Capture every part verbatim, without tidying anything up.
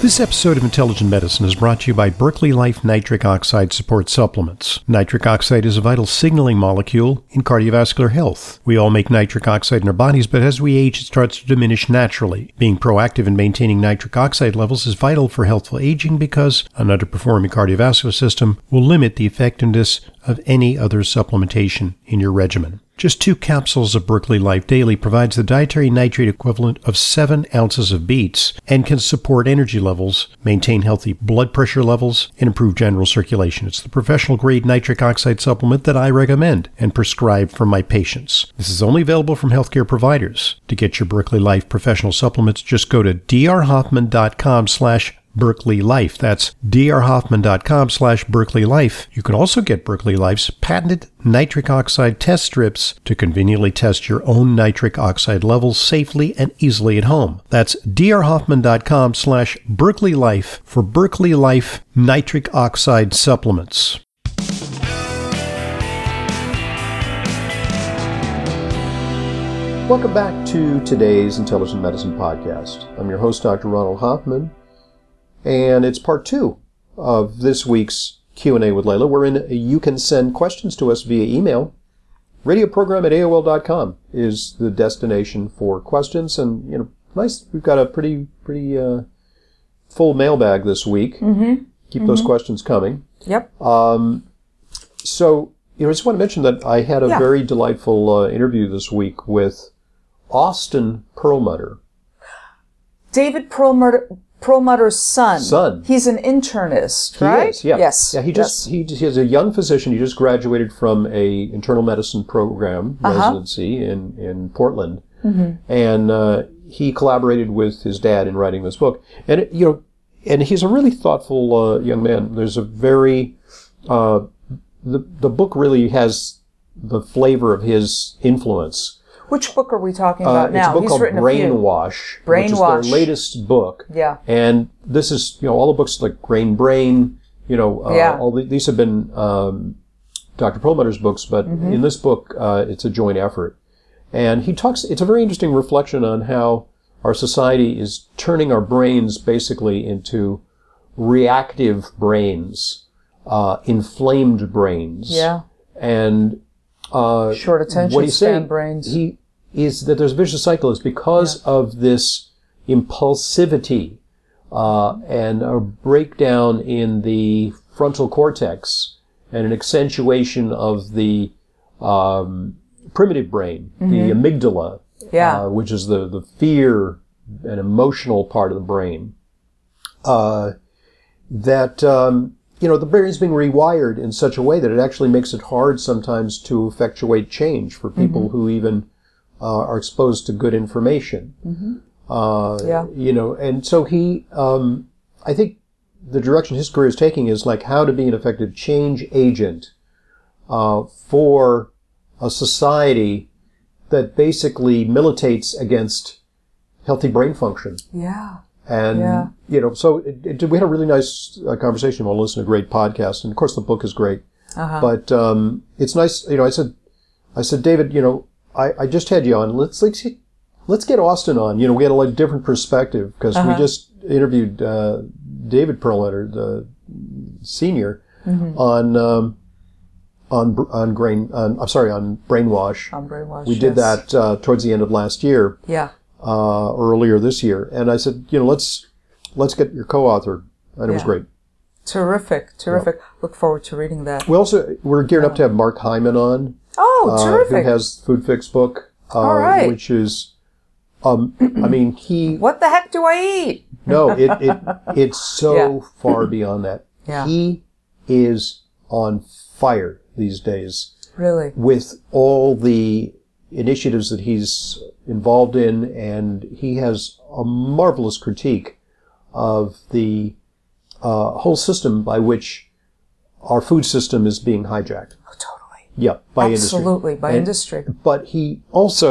This episode of Intelligent Medicine is brought to you by Berkeley Life Nitric Oxide Support Supplements. Nitric oxide is a vital signaling molecule in cardiovascular health. We all make nitric oxide in our bodies, but as we age, it starts to diminish naturally. Being proactive in maintaining nitric oxide levels is vital for healthful aging because an underperforming cardiovascular system will limit the effectiveness of any other supplementation in your regimen. Just two capsules of Berkeley Life Daily provides the dietary nitrate equivalent of seven ounces of beets and can support energy levels, maintain healthy blood pressure levels, and improve general circulation. It's the professional-grade nitric oxide supplement that I recommend and prescribe for my patients. This is only available from healthcare providers. To get your Berkeley Life professional supplements, just go to drhoffman.com slash Berkeley Life. That's drhoffman.com slash Berkeley Life. You can also get Berkeley Life's patented nitric oxide test strips to conveniently test your own nitric oxide levels safely and easily at home. That's drhoffman.com slash Berkeley Life for Berkeley Life nitric oxide supplements. Welcome back to today's Intelligent Medicine Podcast. I'm your host, Doctor Ronald Hoffman. And it's part two of this week's Q and A with Layla, wherein you can send questions to us via email. Radioprogram at A O L dot com is the destination for questions. And, you know, nice, we've got a pretty, pretty uh, full mailbag this week. Mm-hmm. Keep mm-hmm. those questions coming. Yep. Um, so, you know, I just want to mention that I had a yeah. very delightful uh, interview this week with Austin Perlmutter. David Perlmutter. Perlmutter's son. Son. He's an internist, right? He is, yeah. Yes. Yeah, he just yes. he, he is a young physician. He just graduated from a internal medicine program uh-huh. residency in in Portland, mm-hmm. and uh, he collaborated with his dad in writing this book. And it, you know, and he's a really thoughtful uh, young man. There's a very uh, the the book really has the flavor of his influence. Which book are we talking about uh, now? It's a book He's called written Brainwash, Brainwash, which is their latest book. Yeah. And this is, you know, all the books like Grain Brain, you know, uh, yeah. all the, these have been um, Doctor Perlmutter's books, but mm-hmm. in this book, uh, it's a joint effort. And he talks, it's a very interesting reflection on how our society is turning our brains basically into reactive brains, uh, inflamed brains. Yeah. And Uh, short attention what he's span saying, brains. He is that there's a vicious cycle is because yeah. of this impulsivity uh, and a breakdown in the frontal cortex and an accentuation of the um, primitive brain, mm-hmm. the amygdala, yeah. uh, which is the, the fear and emotional part of the brain. Uh, that um, you know, the brain is being rewired in such a way that it actually makes it hard sometimes to effectuate change for people mm-hmm. who even uh, are exposed to good information. Mm-hmm. Uh, yeah. You know, and so he, um, I think the direction his career is taking is like how to be an effective change agent uh, for a society that basically militates against healthy brain function. Yeah. And, yeah. you know, so it, it, we had a really nice uh, conversation. We'll listen to a great podcast. And, of course, the book is great. Uh-huh. But um, it's nice. You know, I said, I said, David, you know, I, I just had you on. Let's let's get, let's get Austin on. You know, we had a like, different perspective because uh-huh. we just interviewed uh, David Perlmutter, the senior, mm-hmm. on um, on on grain. On, I'm sorry, on Brainwash. On Brainwash. We yes. did that uh, towards the end of last year. Yeah. Uh, earlier this year. And I said, you know, let's, let's get your co-author. And it yeah. was great. Terrific. Terrific. Yeah. Look forward to reading that. We also, we're geared oh. up to have Mark Hyman on. Oh, uh, terrific. Who has Food Fix book. Uh, All right. Which is, um, I mean, he... What the heck do I eat? No, it, it, it's so yeah. far beyond that. Yeah. He is on fire these days. Really? With all the initiatives that he's involved in, and he has a marvelous critique of the uh, whole system by which our food system is being hijacked. Oh, totally. Yeah, by Absolutely, industry. by and, industry. But he also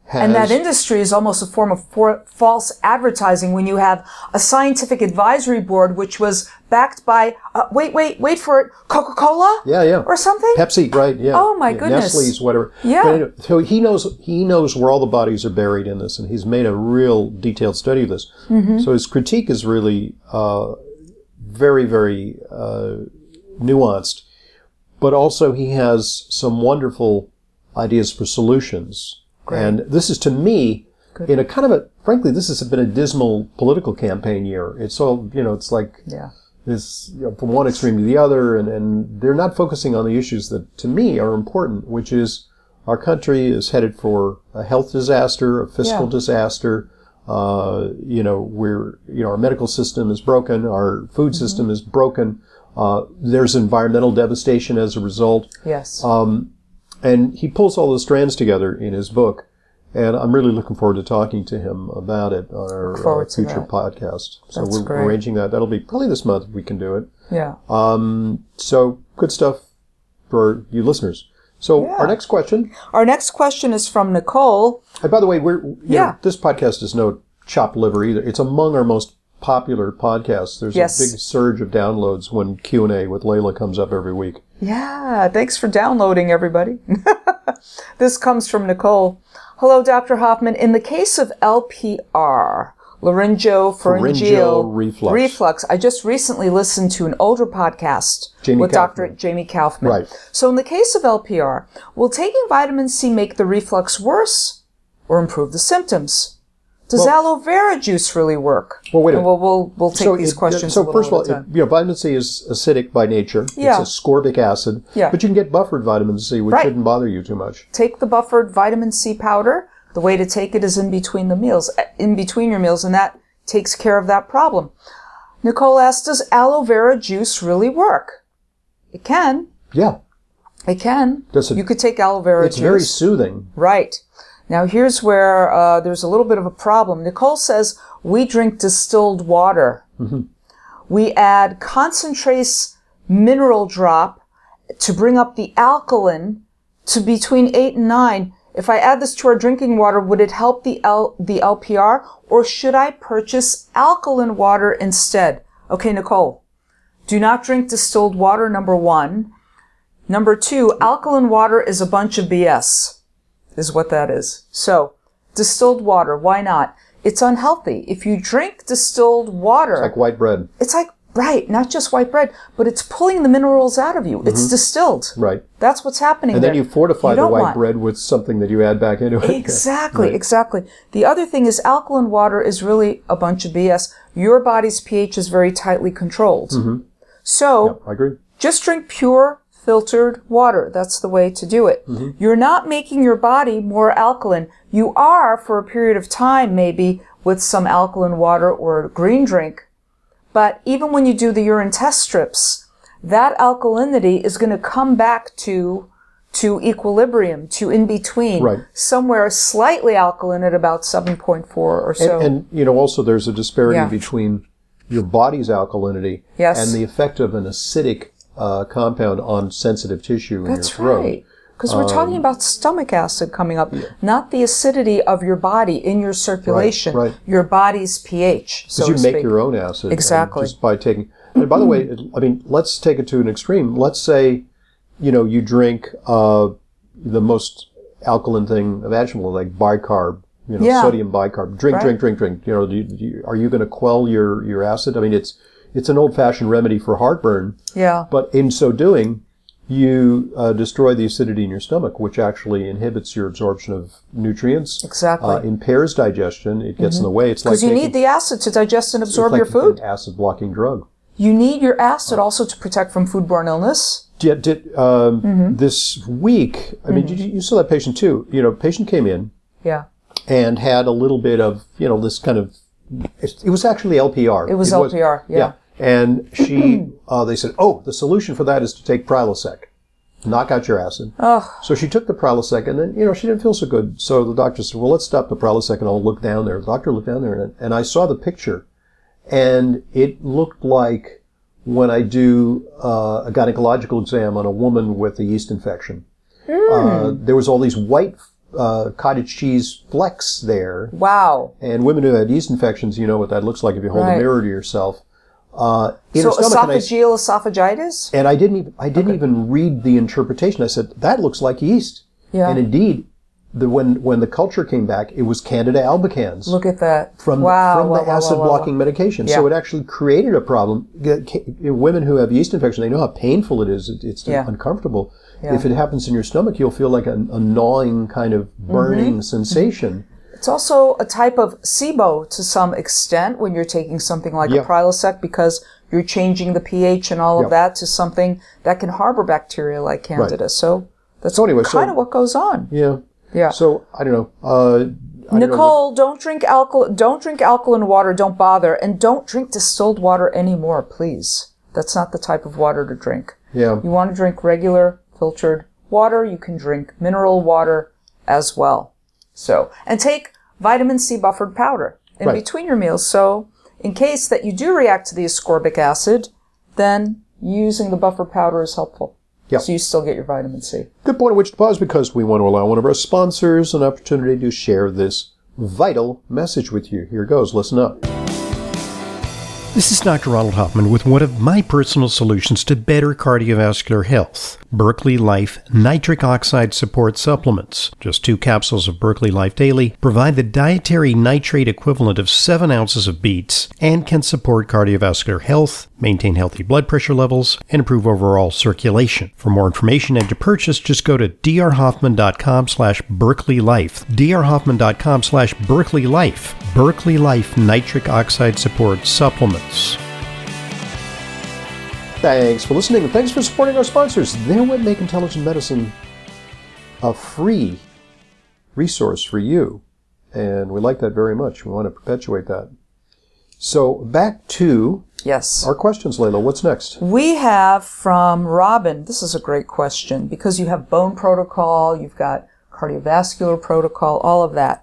has... And that industry is almost a form of for, false advertising when you have a scientific advisory board which was backed by, uh, wait, wait, wait for it, Coca-Cola? Yeah, yeah. Or something? Pepsi, right, yeah. Oh, my yeah, goodness. Nestle's, whatever. Yeah. But anyway, so he knows, he knows where all the bodies are buried in this, and he's made a real detailed study of this. Mm-hmm. So his critique is really uh, very, very uh, nuanced. But also he has some wonderful ideas for solutions. Great. And this is, to me, Good. in a kind of a, frankly, this has been a dismal political campaign year. It's all, you know, it's like, yeah. this, you know, from one extreme to the other, and, and they're not focusing on the issues that, to me, are important, which is our country is headed for a health disaster, a fiscal yeah. disaster. Uh, you know, we're, you know, our medical system is broken, our food mm-hmm. system is broken. Uh, there's environmental devastation as a result. Yes. Um, and he pulls all the strands together in his book, and I'm really looking forward to talking to him about it on our uh, future podcast. So That's we're great. arranging that. That'll be probably this month if we can do it. Yeah. Um, so good stuff for you listeners. So yeah. our next question. Our next question is from Nicole. And by the way, we're you yeah. know, this podcast is no chopped liver either. It's among our most popular podcasts. There's yes. a big surge of downloads when Q and A with Layla comes up every week. Yeah, thanks for downloading, everybody. This comes from Nicole. Hello, Doctor Hoffman. In the case of L P R, laryngopharyngeal reflux. reflux, I just recently listened to an older podcast Jamie with Kaufman. Doctor Jamie Kaufman. Right. So in the case of L P R, will taking vitamin C make the reflux worse or improve the symptoms? Does well, aloe vera juice really work? Well, wait a minute. We'll, we'll, we'll take so these it, questions So a little first of all, at a it, you know, vitamin C is acidic by nature. Yeah. It's ascorbic acid. Yeah. But you can get buffered vitamin C, which right. shouldn't bother you too much. Take the buffered vitamin C powder. The way to take it is in between the meals, in between your meals, and that takes care of that problem. Nicole asks, does aloe vera juice really work? It can. Yeah. It can. Does it, you could take aloe vera it's juice. It's very soothing. Right. Now, here's where uh, there's a little bit of a problem. Nicole says, we drink distilled water. Mm-hmm. We add concentrates mineral drop to bring up the alkaline to between eight and nine. If I add this to our drinking water, would it help the L, the L P R, or should I purchase alkaline water instead? Okay, Nicole, do not drink distilled water, number one. Number two, alkaline water is a bunch of B S. Is what that is. So, distilled water, why not? It's unhealthy. If you drink distilled water... It's like white bread. It's like, right, not just white bread, but it's pulling the minerals out of you. Mm-hmm. It's distilled. Right. That's what's happening And there. then you fortify you the white want. bread with something that you add back into it. Exactly, right. exactly. The other thing is alkaline water is really a bunch of B S. Your body's pH is very tightly controlled. Mm-hmm. So, yeah, I agree. Just drink pure filtered water. That's the way to do it. Mm-hmm. You're not making your body more alkaline. You are for a period of time, maybe, with some alkaline water or a green drink. But even when you do the urine test strips, that alkalinity is going to come back to to equilibrium, to in between, right. somewhere slightly alkaline at about seven point four or so. And, and you know, also there's a disparity yeah. between your body's alkalinity yes. and the effect of an acidic Uh, compound on sensitive tissue in That's your throat. right. Because we're um, talking about stomach acid coming up, yeah. not the acidity of your body in your circulation, right, right. your body's pH. Because so you make speak. your own acid. Exactly. Just by taking. And by the way, I mean, let's take it to an extreme. Let's say, you know, you drink uh, the most alkaline thing imaginable, like bicarb, you know, yeah. sodium bicarb. Drink, right. drink, drink, drink. You know, do you, do you, are you going to quell your, your acid? I mean, it's It's an old-fashioned remedy for heartburn. Yeah. But in so doing, you uh, destroy the acidity in your stomach, which actually inhibits your absorption of nutrients. Exactly. Uh, impairs digestion. It gets mm-hmm. in the way. It's like because you need the acid to digest and absorb like your food. An acid-blocking drug. You need your acid also to protect from foodborne illness. Did, did um, mm-hmm. this week? I mean, mm-hmm. you, you saw that patient too. You know, patient came in. Yeah. And had a little bit of, you know, this kind of. It was actually L P R. It was it L P R. Was, yeah. yeah. And she, uh, they said, oh, the solution for that is to take Prilosec. Knock out your acid. Oh. So she took the Prilosec, and then, you know, she didn't feel so good. So the doctor said, well, let's stop the Prilosec, and I'll look down there. The doctor looked down there, and, and I saw the picture. And it looked like when I do uh, a gynecological exam on a woman with a yeast infection. Mm. Uh, there was all these white uh, cottage cheese flecks there. Wow. And women who had yeast infections, you know what that looks like if you hold Right. a mirror to yourself. Uh, in So her stomach, and I- esophageal esophagitis? And I didn't even, I didn't Okay. even read the interpretation. I said, that looks like yeast. Yeah. And indeed, the, when, when the culture came back, it was Candida albicans. Look at that. From, wow, from wow, the wow, acid wow, wow, blocking wow. medication. Yeah. So it actually created a problem. Women who have yeast infection, they know how painful it is. It, it's Yeah. uncomfortable. Yeah. If it happens in your stomach, you'll feel like a, a gnawing kind of burning Mm-hmm. sensation. It's also a type of SIBO to some extent when you're taking something like Yeah. a Prilosec, because you're changing the pH and all of Yeah. that to something that can harbor bacteria like Candida. Right. So that's So anyway, so- kind of what goes on. Yeah. Yeah. So, I don't know. Uh, I don't know Nicole, don't drink alkal. Don't drink alkaline water. Don't bother, and don't drink distilled water anymore, please. That's not the type of water to drink. what- yeah. You want to drink regular filtered water. You can drink mineral water as well. So, and take vitamin C buffered powder in Right. between your meals. So, in case that you do react to the ascorbic acid, then using the buffered powder is helpful. Yep. So you still get your vitamin C. Good point at which to pause, because we want to allow one of our sponsors an opportunity to share this vital message with you. Here goes. Listen up. This is Doctor Ronald Hoffman with one of my personal solutions to better cardiovascular health, Berkeley Life Nitric Oxide Support Supplements. Just two capsules of Berkeley Life Daily provide the dietary nitrate equivalent of seven ounces of beets and can support cardiovascular health, maintain healthy blood pressure levels, and improve overall circulation. For more information and to purchase, just go to drhoffman.com slash Berkeley Life, drhoffman.com slash Berkeley Life, Berkeley Life Nitric Oxide Support Supplements. Thanks for listening, and thanks for supporting our sponsors. They're what make intelligent medicine a free resource for you. And we like that very much. We want to perpetuate that. So back to Yes. our questions, Layla. What's next? We have from Robin, this is a great question because you have bone protocol, you've got cardiovascular protocol, all of that.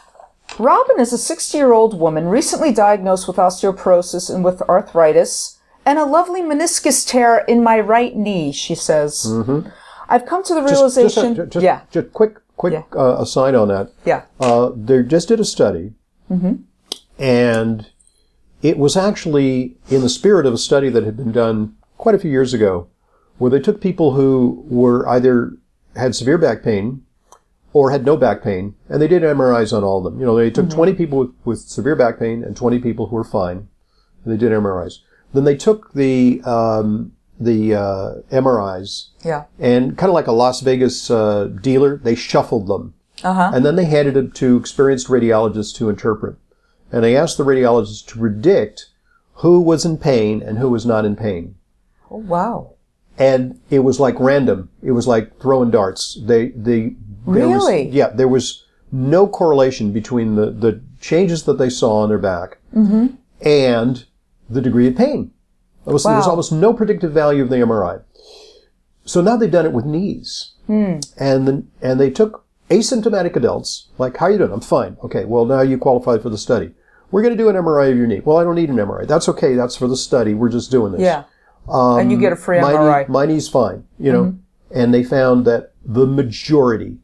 Robin is a sixty-year-old woman recently diagnosed with osteoporosis and with arthritis and a lovely meniscus tear in my right knee, she says. Mm-hmm. I've come to the Just, realization... just, just, yeah, just quick, quick Yeah. uh, aside on that. yeah. Uh, they just did a study, Mm-hmm. and it was actually in the spirit of a study that had been done quite a few years ago, where they took people who were either had severe back pain or had no back pain, and they did M R Is on all of them. You know, they took Mm-hmm. twenty people with, with severe back pain and twenty people who were fine, and they did M R Is. Then they took the um, the uh, M R Is Yeah. and kind of like a Las Vegas uh, dealer, they shuffled them. Uh-huh. And then they handed it to experienced radiologists to interpret. And they asked the radiologists to predict who was in pain and who was not in pain. Oh, wow. And it was like random. It was like throwing darts. They, they, there Really? Was, yeah, there was no correlation between the, the changes that they saw on their back Mm-hmm. and the degree of pain. There was, there was Wow. almost no predictive value of the M R I. So now they've done it with knees. Hmm. And then, and they took asymptomatic adults, like, how you doing? I'm fine. Okay, well, now you qualified for the study. We're going to do an M R I of your knee. Well, I don't need an M R I. That's okay. That's for the study. We're just doing this. Yeah. Um, And you get a free my M R I. Knee, my knee's fine, you know. Mm-hmm. And they found that the majority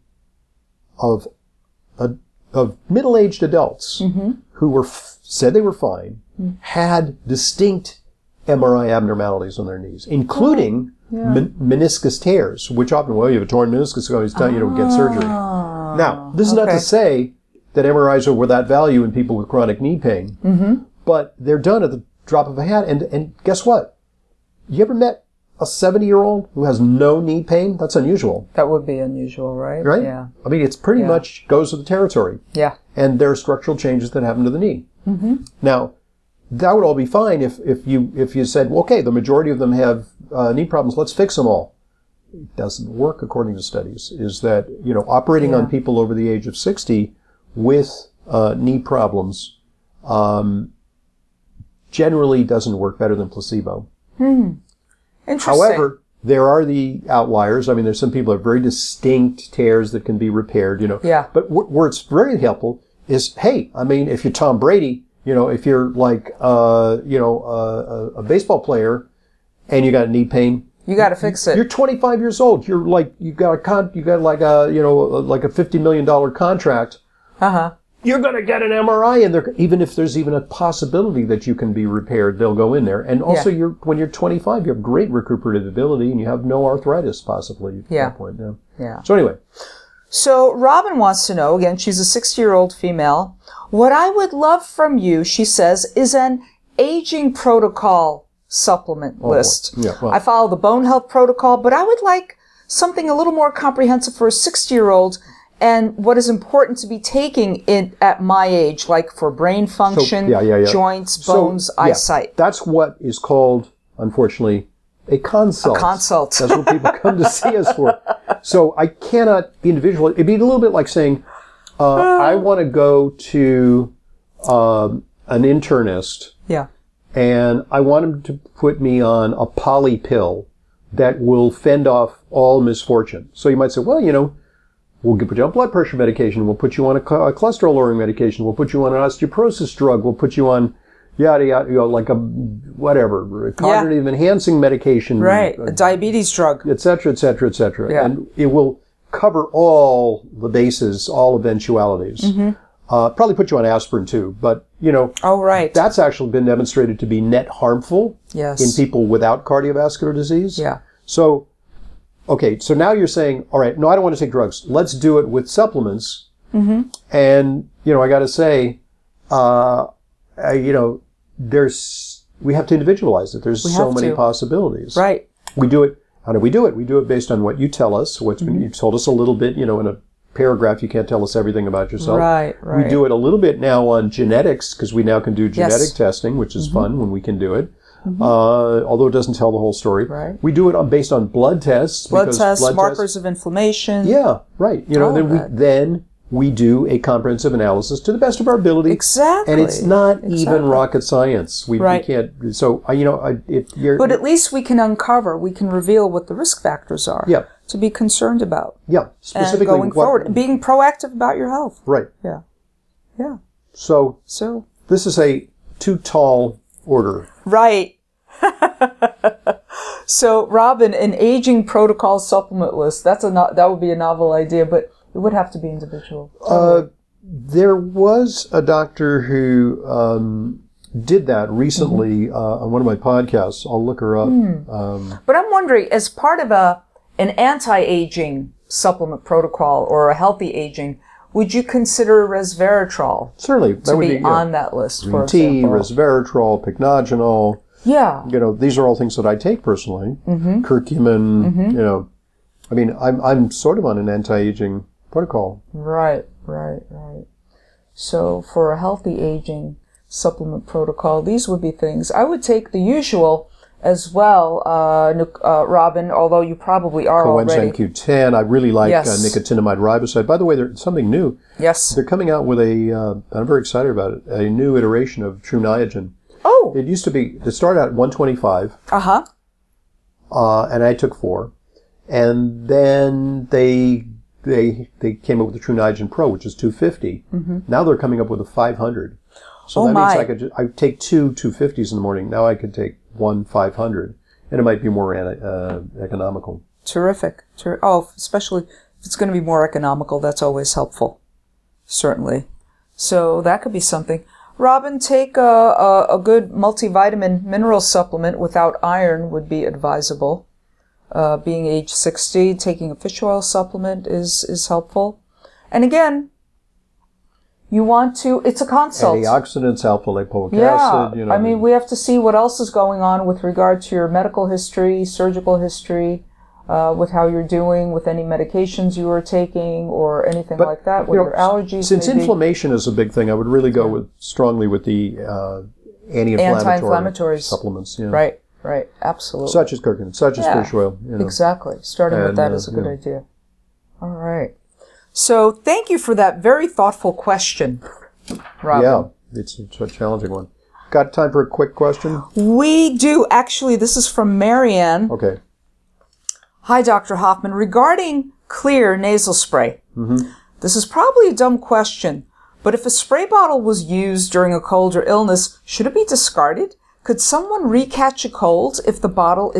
of uh, of middle-aged adults Mm-hmm. who were f- said they were fine had distinct M R I abnormalities on their knees, including men- meniscus tears, which often, well, you have a torn meniscus, so it's time you don't get surgery. Now, this is not okay. to say that M R Is are without value in people with chronic knee pain, Mm-hmm. but they're done at the drop of a hat. And, and guess what? You ever met a seventy-year-old who has no knee pain? That's unusual, That would be unusual, right? right? Yeah. I mean, it's pretty Yeah. much goes with the territory. Yeah. And there are structural changes that happen to the knee. Mm-hmm. Now, that would all be fine if, if you if you said, well, okay, the majority of them have uh, knee problems, let's fix them all. It doesn't work according to studies. Is that, you know, operating Yeah. on people over the age of sixty with uh, knee problems um, generally doesn't work better than placebo. Hmm. Interesting. However, there are the outliers. I mean, there's some people who have very distinct tears that can be repaired, you know. Yeah. But wh- where it's very helpful is, hey, I mean, if you're Tom Brady, you know, if you're like, uh, you know, uh, a, a baseball player and you got knee pain, You got to fix it. You're twenty-five years old. You're like, you got a con, you got like a, you know, like a fifty million dollars contract. Uh-huh. You're going to get an M R I, and they're, even if there's even a possibility that you can be repaired, they'll go in there. And also, Yeah. you're when you're twenty-five, you have great recuperative ability, and you have no arthritis, possibly, at Yeah. that point. Yeah. Yeah. So anyway. So Robin wants to know, again, she's a sixty-year-old female. What I would love from you, she says, is an aging protocol supplement Oh, list. yeah, well. I follow the bone health protocol, but I would like something a little more comprehensive for a sixty-year-old and what is important to be taking in at my age, like for brain function, So, yeah, yeah, yeah. joints, So, bones, yeah, eyesight. That's what is called, unfortunately, a consult. A consult. That's what people come to see us for. So I cannot individually. It'd be a little bit like saying, uh, I want to go to um, an internist, Yeah. and I want him to put me on a poly pill that will fend off all misfortune. So you might say, well, you know, we'll put you on blood pressure medication. We'll put you on a, a cholesterol-lowering medication. We'll put you on an osteoporosis drug. We'll put you on yada yada, you know, like a whatever, a cognitive enhancing medication, Right. uh, A diabetes drug. et cetera, et cetera, et cetera. Yeah. And it will cover all the bases, all eventualities. Mm-hmm. Uh, probably put you on aspirin too, but you know, Oh, right. that's actually been demonstrated to be net harmful Yes. in people without cardiovascular disease. Yeah. So, okay, so now you're saying, all right, no, I don't want to take drugs. Let's do it with supplements. Mm-hmm. And, you know, I got to say, uh, uh, you know, there's, we have to individualize it. There's We so have many to. possibilities. Right. We do it, how do we do it? We do it based on what you tell us, what's been, you've told us a little bit, you know, in a paragraph, you can't tell us everything about yourself. Right, right. We do it a little bit now on genetics, because we now can do genetic Yes. testing, which is fun when we can do it. Uh, although it doesn't tell the whole story. Right. We do it on, based on blood tests. Blood because tests, blood markers tests- of inflammation. Yeah, right. You know, All then of we that. then we do a comprehensive analysis to the best of our ability. Exactly. And it's not Exactly. even rocket science. We, Right. we can't. So I- you know, I, it, you're, But at least we can uncover, we can reveal what the risk factors are Yeah. to be concerned about. yeah, And specifically going what- forward, being proactive about your health. Right. Yeah. Yeah. So So, this is a too tall order. right. So, Robin, an aging protocol supplement list, that's a no- that would be a novel idea, but it would have to be individual. Uh, there was a doctor who um, did that recently Mm-hmm. uh, on one of my podcasts. I'll look her up. Hmm. Um, But I'm wondering, as part of a an anti-aging supplement protocol or a healthy aging, would you consider resveratrol certainly, that to would be be yeah. on that list, for Green tea, example? resveratrol, pycnogenol. Yeah. You know, these are all things that I take personally. Mm-hmm. Curcumin, you know. I mean, I'm I'm sort of on an anti-aging protocol. Right, right, right. So for a healthy aging supplement protocol, these would be things. I would take the usual as well, uh, Nic- uh, Robin, although you probably are Coenzyme already. Q ten. I really like Yes. uh, nicotinamide riboside. By the way, there's something new. Yes. They're coming out with a, uh, I'm very excited about it, a new iteration of True Niagen. Oh, It used to be, it started out at one twenty-five, uh-huh. uh, and I took four. And then they they they came up with the True Niagen Pro, which is two fifty. Mm-hmm. Now they're coming up with a five hundred. So Oh, that my. means I could ju- I take two two fifties in the morning. Now I could take one five hundred, and it might be more uh, economical. Terrific. Ter- oh, especially if it's going to be more economical, that's always helpful. Certainly. So that could be something. Robin, take a, a, a good multivitamin mineral supplement without iron would be advisable. Uh, being age sixty, taking a fish oil supplement is, is helpful. And again, you want to, it's a consult. Antioxidants, alpha lipoic Yeah, acid. You know, I mean, we have to see what else is going on with regard to your medical history, surgical history, uh, with how you're doing, with any medications you are taking, or anything But, like that, you with know, your allergies. Since maybe. inflammation is a big thing, I would really go with strongly with the uh, anti-inflammatory Anti-inflammatories. supplements. Yeah. Right, right, absolutely. Such as curcumin, such as Yeah, fish oil. You know. Exactly. Starting with And, that uh, is a good yeah. idea. All right. So thank you for that very thoughtful question, Robin. Yeah, it's, it's a challenging one. Got time for a quick question? We do. Actually, this is from Marianne. Okay. Hi, Doctor Hoffman. Regarding clear nasal spray, Mm-hmm. this is probably a dumb question, but if a spray bottle was used during a cold or illness, should it be discarded? Could someone recatch a cold if the bottle is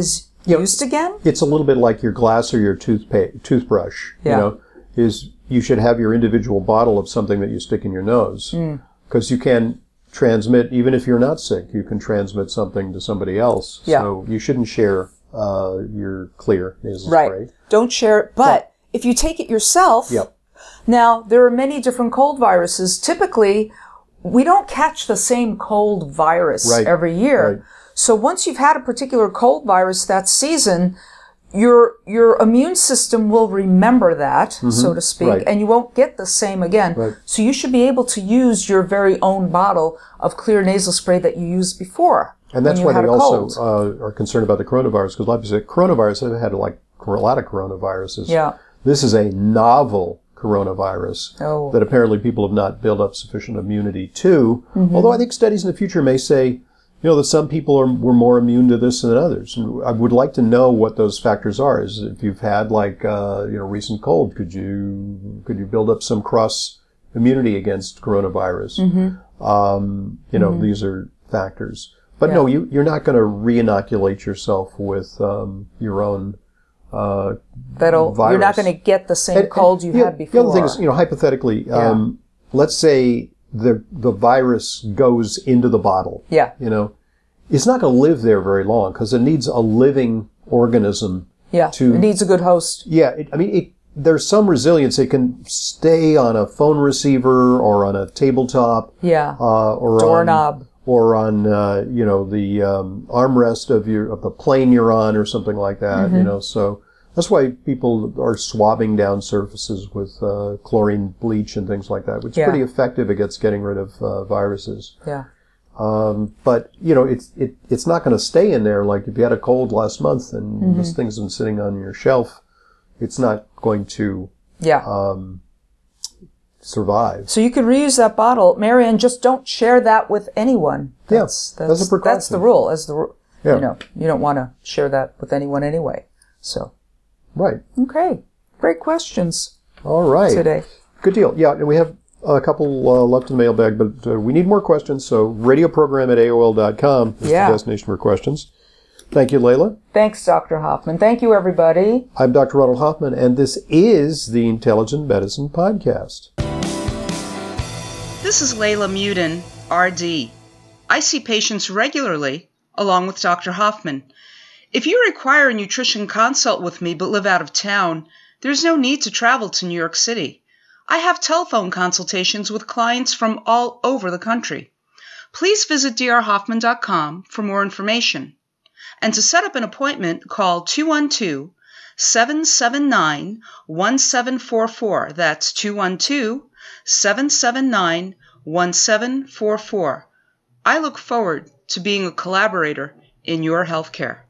you know, used again? It's a little bit like your glass or your toothpaste, toothbrush. Yeah. You know, is you should have your individual bottle of something that you stick in your nose. Because mm. you can transmit, even if you're not sick, you can transmit something to somebody else. Yeah. So you shouldn't share uh, your clear nasal right. spray. Don't share it. But yeah. if you take it yourself, yep. now there are many different cold viruses. Typically, we don't catch the same cold virus right. every year. Right. So once you've had a particular cold virus that season, your your immune system will remember that, mm-hmm. so to speak, right. and you won't get the same again. Right. So you should be able to use your very own bottle of clear nasal spray that you used before. And that's why they also uh, are concerned about the coronavirus, because like you said, coronavirus, they've had like a lot of coronaviruses. Yeah. This is a novel coronavirus oh. that apparently people have not built up sufficient immunity to. Mm-hmm. Although I think studies in the future may say, you know, that some people are were more immune to this than others. And I would like to know what those factors are. Is if you've had like uh, you know recent cold, could you could you build up some cross immunity against coronavirus? Mm-hmm. Um, you know, mm-hmm. these are factors. But yeah. no, you you're not going to re-inoculate yourself with um, your own. Uh, That'll, virus. You're not going to get the same and, cold you and, had the, before. The other thing is, you know, hypothetically, yeah. um, let's say the the virus goes into the bottle. Yeah. You know, it's not going to live there very long because it needs a living organism. Yeah. To, it needs a good host. Yeah. It, I mean, it, there's some resilience. It can stay on a phone receiver or on a tabletop. Yeah. Uh, or doorknob. On, or on, uh, you know, the um, armrest of your of the plane you're on or something like that. Mm-hmm. You know, so. That's why people are swabbing down surfaces with uh, chlorine bleach and things like that, which is yeah. pretty effective against getting rid of uh, viruses. Yeah. Um, but, you know, it's it, it's not going to stay in there. Like if you had a cold last month and mm-hmm. this thing's been sitting on your shelf, it's not going to yeah. um, survive. So you could reuse that bottle. Marianne, just don't share that with anyone. That's, yeah, that's, that's a precaution. That's the rule. As the, yeah. You know, you don't want to share that with anyone anyway. So. Right. Okay. Great questions. All right. Today. Good deal. Yeah, and we have a couple uh, left in the mailbag, but uh, we need more questions, so radio program at A O L dot com is yeah. the destination for questions. Thank you, Layla. Thanks, Doctor Hoffman. Thank you, everybody. I'm Doctor Ronald Hoffman, and this is the Intelligent Medicine Podcast. This is Layla Muden, R D. I see patients regularly, along with Doctor Hoffman. If you require a nutrition consult with me but live out of town, there's no need to travel to New York City. I have telephone consultations with clients from all over the country. Please visit d r hoffman dot com for more information. And to set up an appointment, call two one two, seven seven nine, one seven four four. That's two one two, seven seven nine, one seven four four. I look forward to being a collaborator in your healthcare.